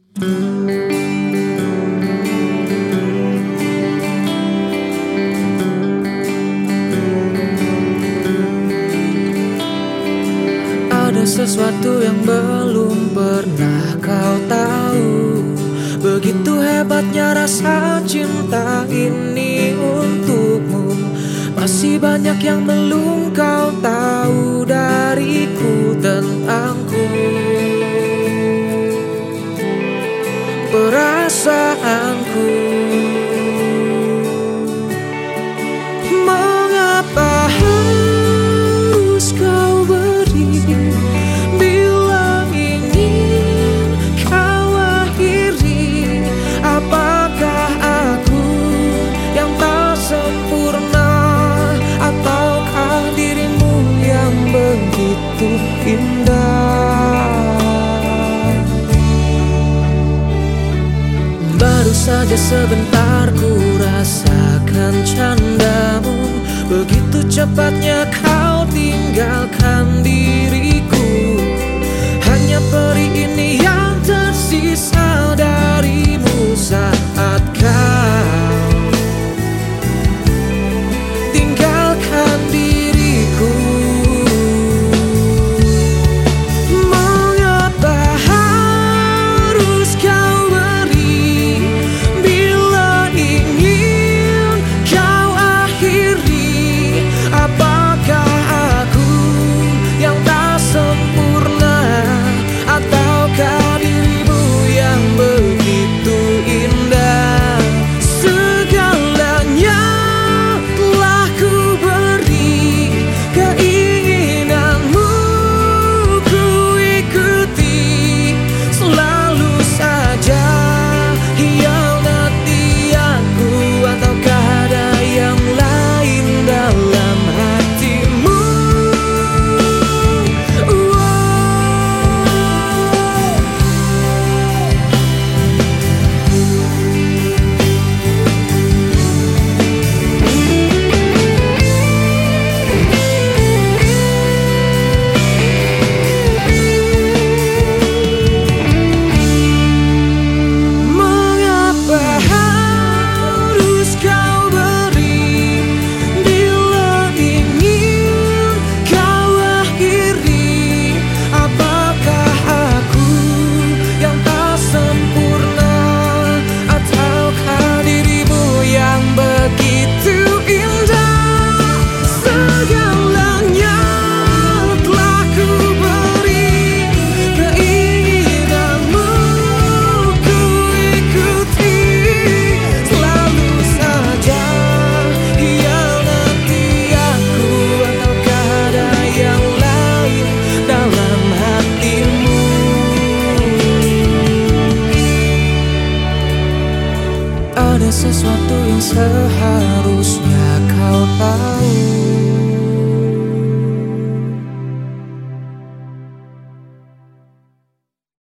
Ada sesuatu yang belum pernah kau tahu, begitu hebatnya rasa cinta ini untukmu. Masih banyak yang belum kau tahu dariku tentangku. Perasaanku, mengapa harus kau beri bila ingin kau akhiri? Apakah aku yang tak sempurna, ataukah dirimu yang begitu indah? Baru saja sebentar ku rasakan candamu, begitu cepatnya kau tinggalkan diriku. Hanya peri ini yang tersisa darimu saat kau tinggalkan diriku. Mengapa harus kau beri bila ingin kau akhiri? Apakah aku yang tak sempurna, ataukah dirimu yang begitu indah? Segalanya telah ku beri, keinginanmu ku ikuti. Selalu saja hianati aku, ataukah ada yang lain dalam hatimu? Mengapa harus kau beri bila ingin kau akhiri? Apakah aku yang tak sempurna, ataukah dirimu yang begitu indah? Segalanya telah ku beri, keinginanmu ku ikuti. Selalu saja hianati aku, ataukah ada yang lain dalam hatimu? Ada sesuatu yang seharusnya